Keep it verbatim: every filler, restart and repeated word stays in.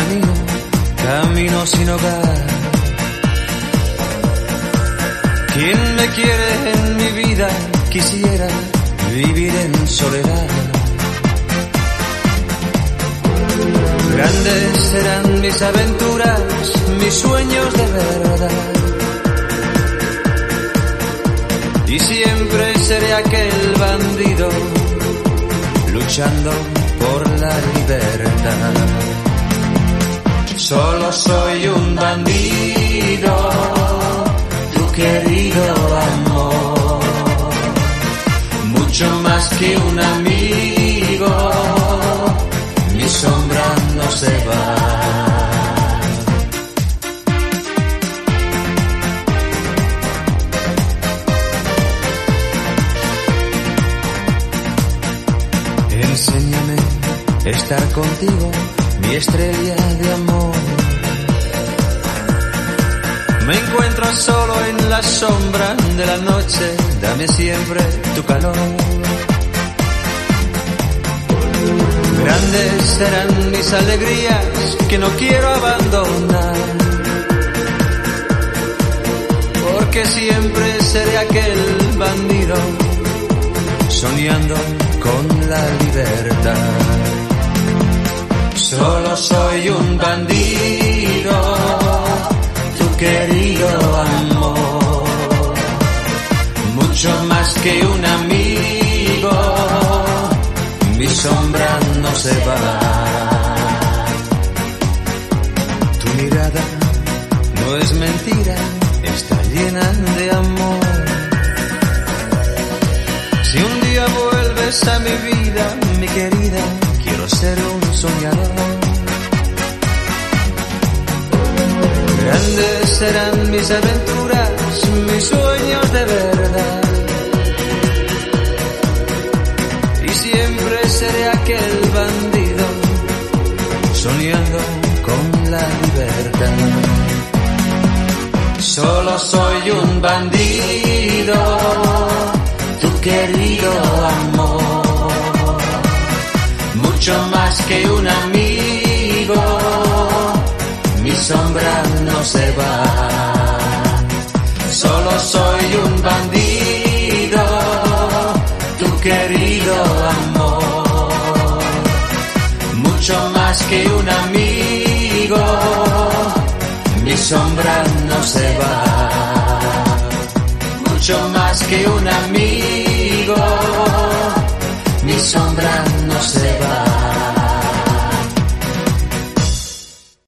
camino, camino sin hogar. Quien me quiere en mi vida, quisiera vivir en soledad. Grandes serán mis aventuras, mis sueños de verdad. Y siempre seré aquel bandido, luchando por la libertad. Solo soy un bandido, tu querido amor, mucho más que un amigo, mi sombra no se va. Enséñame a estar contigo, mi estrella de amor. Me encuentro solo en la sombra de la noche, dame siempre tu calor. Grandes serán mis alegrías que no quiero abandonar, porque siempre seré aquel bandido soñando con la libertad. Solo soy un bandido, tu querido amor, mucho más que un amigo, mi sombra no se va. Tu mirada no es mentira, está llena de amor. Si un día vuelves a mi vida, mi querida, quiero ser un soñador. Grandes serán mis aventuras, mis sueños de verdad. Y siempre seré aquel bandido, soñando con la libertad. Solo soy un bandido, tu querido amor, mucho más que un amigo, mi sombra no se va. Solo soy un bandido, tu querido amor, mucho más que un amigo, mi sombra no se va. Mucho más que un amigo,